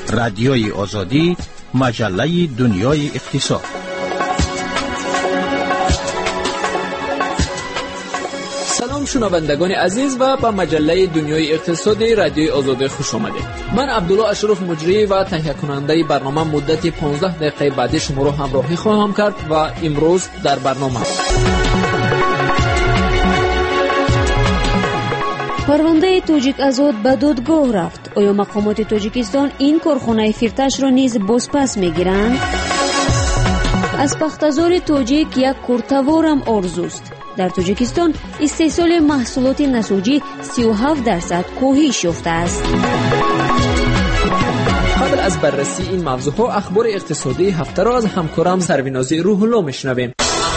رادیوی آزادی، مجله دنیای اقتصاد. سلام شنوندگان عزیز و به مجله دنیای اقتصادی رادیوی آزادی خوش آمدید. من عبدالله اشرف مجری و تهیه کننده برنامه مدت 15 دقیقه بعدی شما را همراهی خواهم کرد و امروز در برنامه پرونده توجیک آزاد به دادگاه رفت. آیا مقامات تاجیکستان این کارخانه فرتش را نیز بازپس میگیرند؟ از پختازار تاجیک یک کورتوارم آرزوست. در تاجیکستان استحصال محصولات نسوجی 37% کاهش یافته است. قبل از بررسی این موضوعها اخبار اقتصادی هفته را از همکارم سرویناز روح الله میشنویم.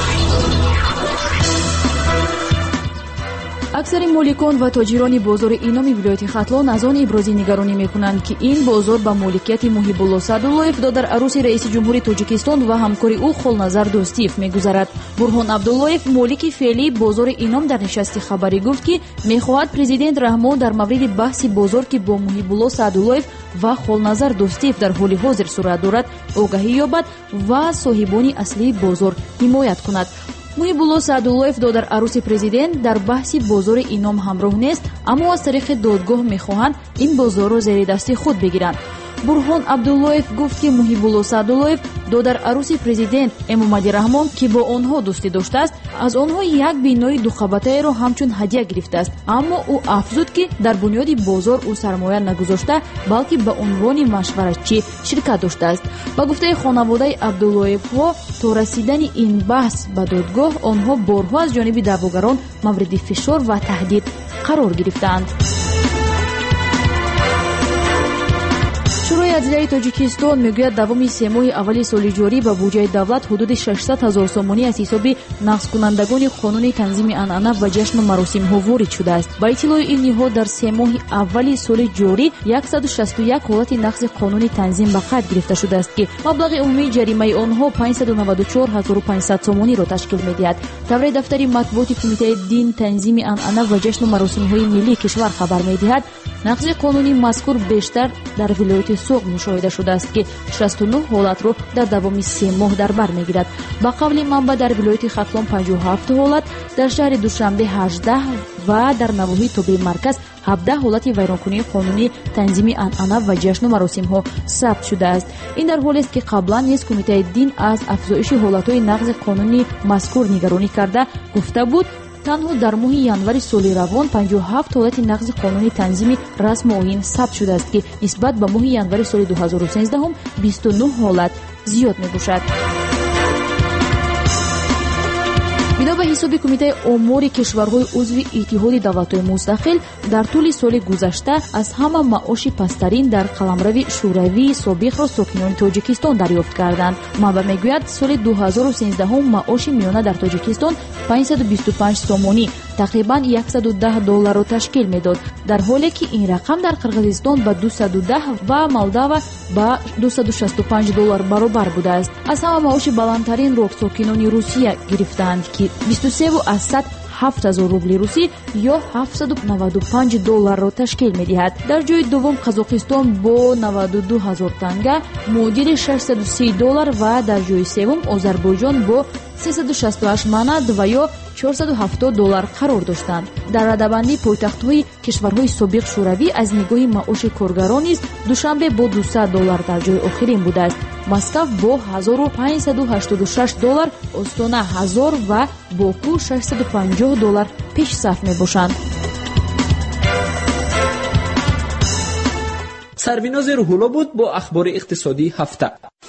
اکثر مالکان و تاجران بازار اینام ولایت ختلان از آن ابراز نگرانی میکنند که این بازار به مالکیت محیب الله سعداللهیف دادر عروس رئیس جمهوری تاجیکستان و همکار او خلنظر دوستیف میگذرد. برهان عبداللهیف مالک فعلی بازار اینام در نشست خبری گفت که میخواهد پرزیدنت رحمان در مورد بحث بازار که با محیب الله سعداللهیف و خلنظر دوستیف در حال حاضر صورت دارد آگاهی یابد و صاحبان اصلی بازار حمایت کند. محیب الله سعداللهیف دادر عروس پرزیدنت در بحث بازار اینام همراه نیست، اما از طریق دادگاه میخواهند این بازار را زیر دست خود بگیرند. برهان عبداللهیف گفت که محیب الله سعداللهیف دادر عروس پرزیدنت امامدی رحمان که با آنها دوستی داشته است از آنها یک بینای دو خبطه را همچون هدیه گرفته است، اما او افزود که در بنیاد بازار او سرمایه نگذاشته بلکه به عنوان مشورتچی شرکت داشته است. با گفته خانواده عبداللهیف ها تا رسیدن این بحث به دادگاه آنها بارها از جانب دعواگران مورد فشار و تهدید قرار گرفتند. شورای عدلیه تاجیکستان میگوید دوام 3 ماه اول سال جاری به بودجه دولت حدود 600,000 سومانی از حساب نقض کنندگان قانون تنظیم عنعنه و جشن و مراسم ها وارد شده است. با اطلاع این نهاد در 3 ماه اول سال جاری 161 حالت نقض قانون تنظیم به قید گرفته شده است که مبلغ عمومی جریمه آنها 594,500 سومانی را تشکیل می‌دهد. طبق دفتر مطبوعات کمیته دین تنظیم عنعنه و جشن و مراسم های ملی کشور خبر می‌دهد نقض قانونی مذکور بیشتر در ولایت سوق مشاهده شده است که 69 حالت را در دوام 3 ماه در بر میگیرد. با قول منبع در ولایت ختلان 57 حالت، در شهر دوشنبه 18 و در نواحی توبه مرکز 17 حالت ویرانکنی قانونی تنظیم عنعنه و جشن و مراسم ها ثبت شده است. این در حالی است که قبلا نیز کمیته دین از افزایش حالت‌های نقض قانونی مذکور نگرانی کرده گفته بود تنها در ماه ینوری سال روان 57 حالت نقض قانونی تنظیم رسم و آیین ثبت شده است که نسبت به ماه ینوری سال 2013 هم 29 حالت زیاد میباشد. بنا به حساب کمیته امور کشورهای عضو اتحاد دولت‌های مستقل در طول سال گذشته از همه معاش پسترین در قلمرو شوروی سابق را ساکنان تاجیکستان دریافت کردند. منبع میگوید سال 2013 هم معاش میانه در تاجیکستان 525 سومانی تقریبا $110 را تشکیل میداد، در حالی که این رقم در قرقیزستان به 210 و مولداوا به $265 برابر بوده است. از همه معاش بلندترین را ساکنان روسیه گرفتند که 23,700 روبل روسی یا $795 را تشکیل می‌دهد. در جای دوم قزاقستان با 92,000 تنگه معادل $630 و در جای سوم آذربایجان با 368 ماند و یا $470 قرار داشتند. در رده‌بندی پایتخت‌های کشورهای سابق شوروی از نگاه معاش کارگران نیز دوشنبه با $200 در جای آخرین بوده است. مسکو با $1,586، استانا 1000 و باکو $650 پیش صف میباشند. سرویناز روح الله بود با اخبار اقتصادی هفته.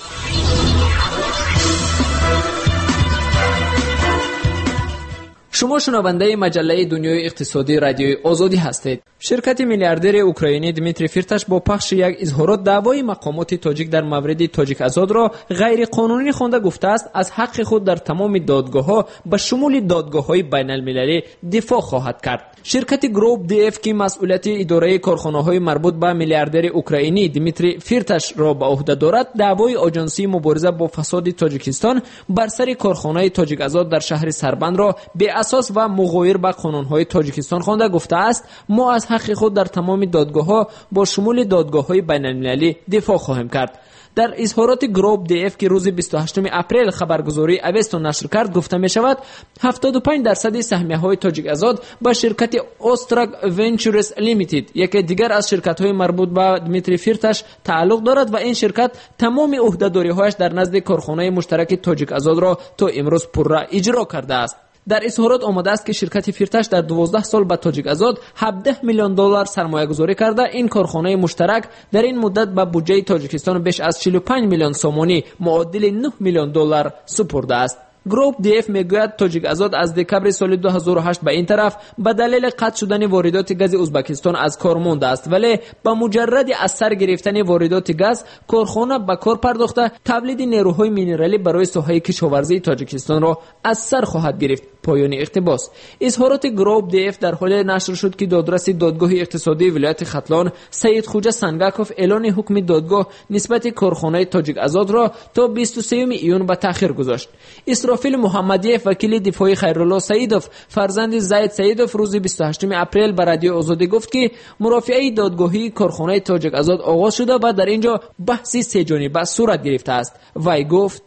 شما شنونده مجله دنیای اقتصادی رادیوی آزادی هستید. شرکت میلیاردر اوکراینی دمیتری فرتش با پخش یک اظهارات دعوای مقامات تاجیک در مورد تاجیک آزاد را غیر قانونی خوانده گفته است از حق خود در تمام دادگاه‌ها به شمول دادگاه‌های بین‌المللی دفاع خواهد کرد. شرکت گروپ دی اف که مسئولیت اداره کارخانه‌های مربوط به میلیاردر اوکراینی دمیتری فرتش را به عهده دارد، دعوای آژانسی مبارزه با فساد تاجیکستان بر سر کارخانه تاجیک آزاد در شهر سربند را به اساس و مغایر به قانون‌های تاجیکستان خوانده گفته است ما از حق خود در تمام دادگاه‌ها با شمول دادگاه‌های بین‌المللی دفاع خواهیم کرد. در اظهارات گروپ دی اف که روز 28 اپریل خبرگزاری اوستو نشر کرد گفته می شود 75% سهمیه های تاجیک آزاد به شرکت اوستراک ونچورز لیمیتد یکی دیگر از شرکت های مربوط به دمیتری فیرتاش تعلق دارد و این شرکت تمام عهده‌داری هایش در نزد کارخانه مشترک تاجیک آزاد را تا امروز پررا اجرا کرده است. در اظهارات آمده است که شرکت فیرتاش در 12 سال به تاجیک آزاد 17 میلیون دلار سرمایه گذاری کرده. این کارخانه مشترک در این مدت به بودجه تاجیکستان بیش از 45 میلیون سومانی معادل 9 میلیون دلار سپرده است. گروپ دی اف میگوید تاجیک آزاد از دکمبر سال 2008 به این طرف به دلیل قطع شدن واردات گاز ازبکستان از کار مانده است، ولی با مجرد از سر گرفتن واردات گاز کارخانه به کار پرداخته تولید نیروهای مینرالی برای ساحه کشاورزی تاجیکستان را از سر خواهد گرفت. پایان اقتباس. اظهارات گروپ دی اف در حال نشر شد که دادرس دادگاه اقتصادی ولایت ختلان سید خوجه سنگاکوف اعلان حکم دادگاه نسبت کارخانه تاجیک آزاد را تا 23 ایون به تأخیر گذاشت. اسرافیل محمدیف وکیل دفاعی خیرالله سیدوف فرزند زید سیدوف روز 28 اپریل به رادیو آزادی گفت که مرافعه دادگاهی کارخانه تاجیک آزاد آغاز شده و در اینجا بحثی سه جانبه صورت گرفته است. وی گفت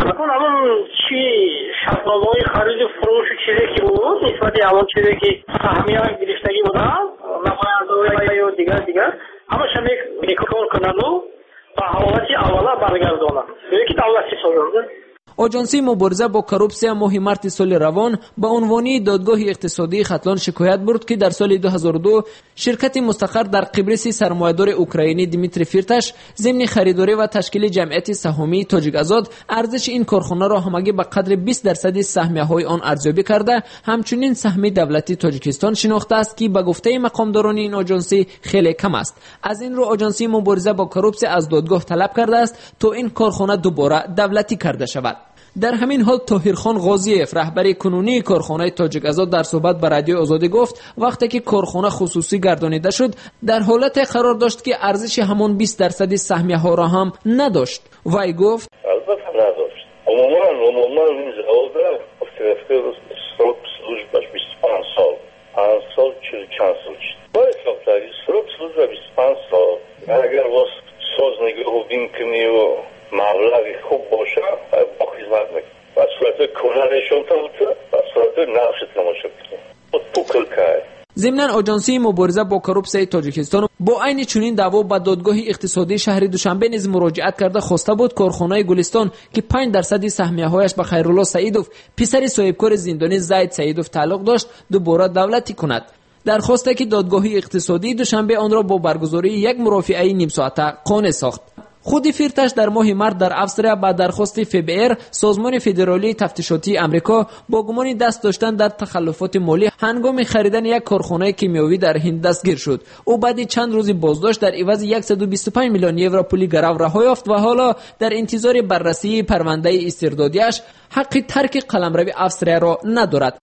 شرطنامه‌های خرید و فروش چیزی که بود نسبت همون چیزی که سهمیه گرفتگی بودن نماینده‌های یا دیگر همش میکار کنند و به حالت اولا برگردانند که دولتی سازنده. آژانسی مبارزه با کروپسیا ماه مارت سال روان با عنوان دادگاه اقتصادی ختلان شکایت برد که در سال 2002 شرکت مستقر در قبرس سرمایه‌دار اوکراینی دمیتری فیرتاش ضمن خریداری و تشکیل جمعیت سهامی تاجیک آزاد ارزش این کارخانه را همگی به قدر 20% سهمیه‌های آن ارزیابی کرده. همچنین سهم دولتی تاجیکستان شناخته است که به گفته مقامداران این آژانسی خیلی کم است. از این رو آژانسی مبارزه با کروپسیا از دادگاه طلب کرده است تا این کارخانه دوباره دولتی کرده شود. در همین حال طاهرخان غازیف رهبر کنونی کارخانه تاجیک آزاد در صحبت با رادیو آزادی گفت وقتی که کارخانه خصوصی گردانیده شد در حالت قرار داشت که ارزش همان 20% سهمیه ها را هم نداشت. وی گفت البته نداشت. عموما این زهاده افترافته سروب سلوژبش 25 سال 5 سال چند سال باید ساختاری سروب سلوژ 25 سال اگر واس سازنگی رو بین کنی و مبلغی خوب باشه با خدمت میکنه و صورت کننشون تا و صورت نقشت نماشه کنه پوکل که ضمن آژانسی مبارزه با کروپسیا تاجیکستان با عین چنین دعوا به دادگاه اقتصادی شهر دوشنبه نیز مراجعت کرده خواسته بود کارخانه گلستان که 5% سهمیه‌هایش به خیرالله سیدوف پسر صاحبکار زندانی زید سیدوف تعلق داشت دوباره دولتی کند. درخواسته که دادگاه اقتصادی دوشنبه آن را با برگزاری یک مرافعه نیم ساعته قانع ساخت. خود فیرتاش در ماه مارت در افسریا با درخواست FBI سازمان فدرالی تفتیشاتی آمریکا با گمان دست داشتن در تخلفات مالی هنگام خریدن یک کارخانه کیمیایی در هند دستگیر شد. او بعد چند روزی بازداشت در عوض 125 میلیون یورو پول گرو رها یافت و حالا در انتظار بررسی پرونده استردادیش حق ترک قلمرو افسریا را ندارد.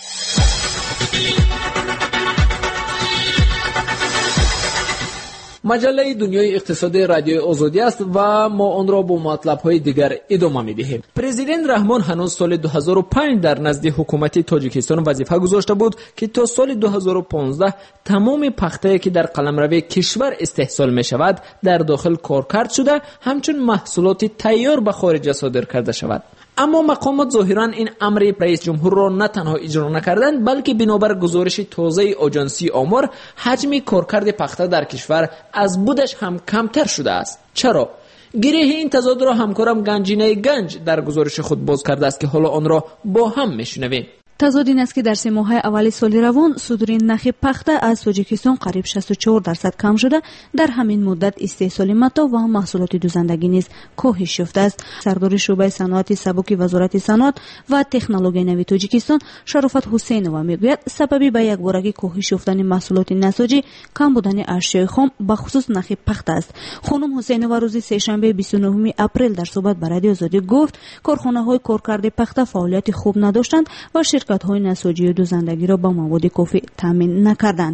مجله دنیای اقتصادی رادیو آزادی است و ما آن را با مطلب‌های دیگر ادامه می‌دهیم. پرزیدنت رحمان هنوز سال 2005 در نزد حکومت تاجیکستان وظیفه گذاشته بود که تا سال 2015 تمام پخته‌ای که در قلمرو کشور استحصال می‌شود در داخل کارکرد شده همچون محصولات تیار به خارج صادر کرده شود. اما مقامات ظاهراً این امر رئیس جمهور را نه تنها اجرا نکردند بلکه بنابر گزارش تازه آژانسی آمار حجم کارکرد پخته در کشور از بودش هم کمتر شده است. چرا؟ گره این تضاد را همکارم گنجینه گنج در گزارش خود باز کرده است که حالا آن را با هم میشنویم. تضاد این است که در 3 ماه اول سال روان صدور نرخ پخته از تاجیکستان قریب 64% کم شده. در همین مدت استحصال متا و محصولات دوزندگی نیز کاهش یافته است. سردار شعبه صنعت سبک وزارت صنعت و تکنولوژی نوین تاجیکستان شرافت حسینова میگوید سببی به یکبارگی کاهش یافتن محصولات نساجی کم بودن اشیاء خام به خصوص نرخ پخته است. خانم حسینова روز سه‌شنبه 29 اپریل در صحبت با رادیو آزادی گفت کارخانه‌های کارکرد پخته فعالیت خوب نداشتند و شرکت شرکت‌های نساجی و دوزندگی را با مواد کافی تامین نکردند.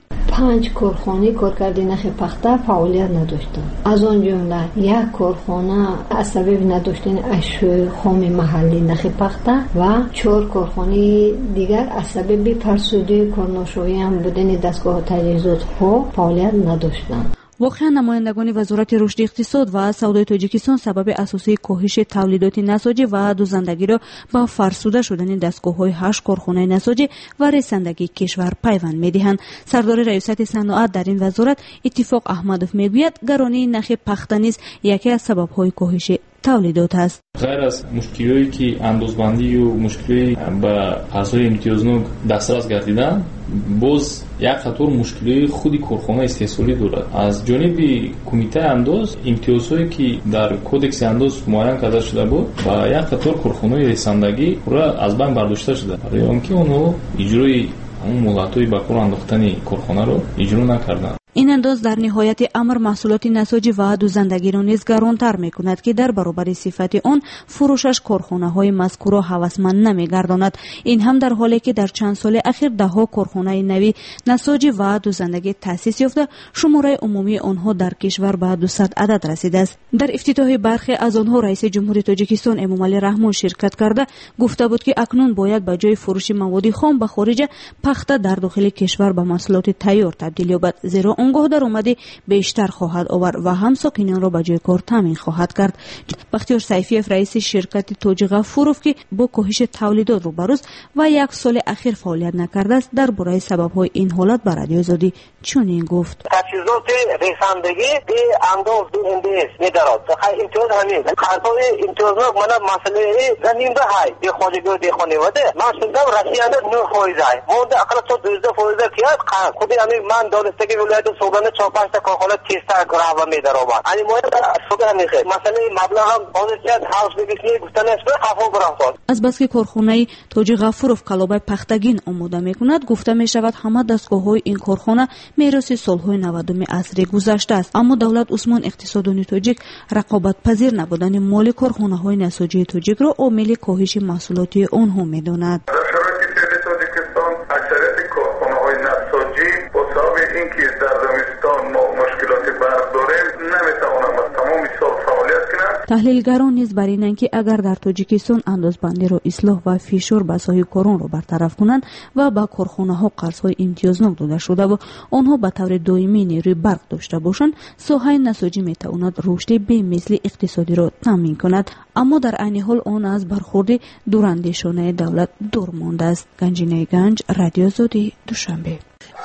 5 کارخانه کارکرد نخ پخته فعالیت نداشتند. از آن جمله یک کارخانه از سبب نداشتن اشیاء خام محلی نخ پخته و 4 کارخانه دیگر از سبب فرسودی کارناشایی هم بودن دستگاه تجهیزات ها فعالیت نداشتند. واقعا نمایندگان وزارت رشد اقتصاد و سودای تاجیکستان سبب اساسی کاهش تولیدات نساجی و دوزندگی را با فرسوده شدن دستگاه‌های 8 کارخانه نساجی و رساندگی کشور پیوند می‌دهند. سردار ریاست صنعت در این وزارت اتفاق احمدوف میگوید گرانی نرخ پخته نیز یکی از سبب‌های کاهش تولیدات است. غیر از مشکلاتی که اندازبندی و مشکلی به فضای امتیازناک دسترس گردیدن، باز یک خطور مشکلی خودی کارخانه استحصالی دارد. از جانب کمیته انداز امتیازهایی که در کدکس انداز معین کرده شده بود و یک خطور کارخانه رساندگی را از بین برداشته شده، برای آنکه اونها اجرای اون مولدهای به کار انداختن کارخانه را اجرا نکردند. این انداز در نهایت امر محصولات نساجی و دوزندگی را نیز گرانتر می‌کند که در برابر صفت آن فروشش کارخانه‌های مذکور را هوسمند نمی‌گرداند. این هم در حالی که در چند سال اخیر ده‌ها کارخانه نوی نساجی و دوزندگی تأسیس یافته، شماره عمومی آنها در کشور به 200 عدد رسیده است. در افتتاح برخی از آنها رئیس جمهوری تاجیکستان امامعلی رحمان شرکت کرده گفته بود که اکنون باید به جای فروش مواد خام به خارج، پخته در داخل کشور به محصولات تیار تبدیل یابد، زیرا آنگاه درآمد بیشتر خواهد آورد و هم ساکنان را به جای کار تامین خواهد کرد. بختیار سیفیف رئیس شرکت تاج غفوروف که با کاهش تولیدات روبروست و یک سال اخیر فعالیت نکرده است، درباره سبب‌های این حالت به رادیو آزادی چنین گفت: تجهیزات رساندگی به انداز دهنده می‌دارد. امتیاز همین کارتون امتیازناک من مسئله زمین به های به خارجی و خانواده من شدم رسیدن 9% مونده اقل تا 12% کیات خود همین من دانستگی ولایت صوبانه 4-5 تا کارخانه 30 تا گراه می‌دارد. یعنی مورد شده همین مسئله مبلغ هم بازیت هاوس بگیری گفتن است خفا گراه. از بس که کارخانه تاج غفوروف کلابه پختگین آماده می‌کند، گفته می‌شود همه دستگاه‌های این کارخانه میراث سال‌های 90 عصر گذشته است، اما دولت عثمان اقتصادی تاجیک رقابت پذیر نبودن مال کارخانه‌های نساجی تاجیک را عامل کاهش محصولات آنها می‌داند. در شرایط فعلی تاجیکستان اکثریت کارخانه‌های نساجی با سبب اینکه در زمستان ما مشکلات برق داریم نمی‌توانند از تمام سال فعالیت کنند. تحلیلگران نیز بر اینند که اگر در تاجیکستان اندازبندی را اصلاح و فشار به صاحبکاران را برطرف کنند و به کارخانه‌ها قرض‌های امتیازناک داده شده و آنها به طور دائمی نیروی برق داشته باشند، ساحه نساجی می‌تواند رشد بی‌مثل اقتصادی را تامین کند، اما در عین حال آن از برخورد دوراندیشانه دولت دور مانده است. گنجینه گنج، رادیو آزادی، دوشنبه.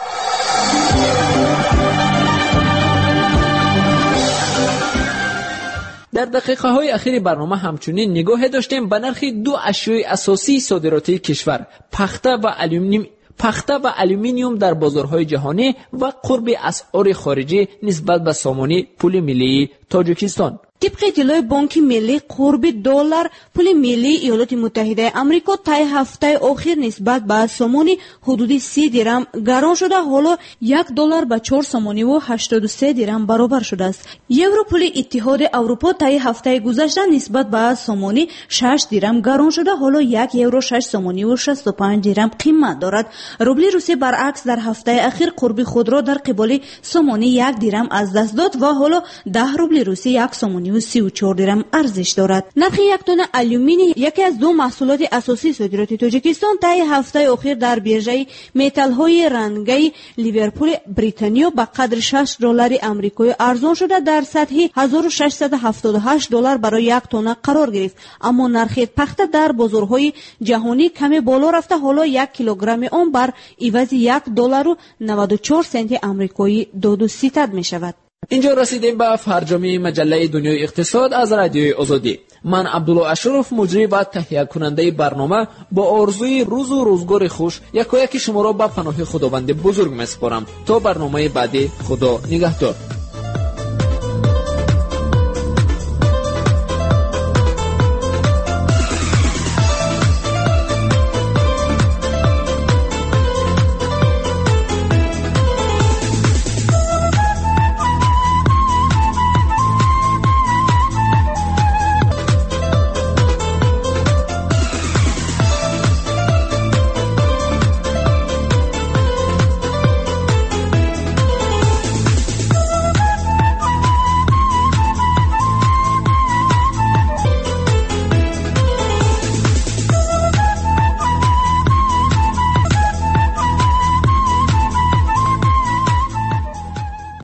در دقیقه های اخیر برنامه همچنین نگاه داشتیم به نرخ 2 اشیاء اساسی صادراتی کشور، پخته و الومینیوم در بازارهای جهانی و قرب اسعار خارجی نسبت به سامانه پول ملی تاجیکستان. طبق اطلاع بانک ملی قرب $، پول ملی ایالات متحده آمریکا طی هفته آخر نسبت به سامانه حدود 30 درم گران شده، حالا $1 به 4 سامانه و 83 درم برابر شده است. یورو پول اتحاد اروپا طی هفته گذشته نسبت به سامانه 6 درم گران شده، حالا €1 6 سامانه و 65 درم قیمت دارد. روبل روسی برعکس در هفته اخیر قرب خود را در قبال سامانه 1 درم از دست داد و حالا 10 روبل روسی 1 سامانه و 34 درم ارزش دارد. نرخ یک تن الومینی، یکی از 2 محصولات اساسی صادرات تاجیکستان، طی هفته اخیر در بیرژه متال‌های رنگی لیورپول بریتانیا به قدر $6 آمریکایی ارزان شده در سطح $1678 برای یک تن قرار گرفت، اما نرخ پخته در بازارهای جهانی کمی بالا رفته، حالا 1 کیلوگرم آن بر عوض $1.94 آمریکایی داد و ستد می شود. اینجا رسیدیم به فرجامی مجله دنیای اقتصاد از رادیوی آزادی. من عبدالله اشرف، مجری و تهیه کننده برنامه، با آرزوی روز و روزگار خوش یکایک شما را به پناه خداوند بزرگ می‌سپارم. تا برنامه بعدی، خدا نگهدار.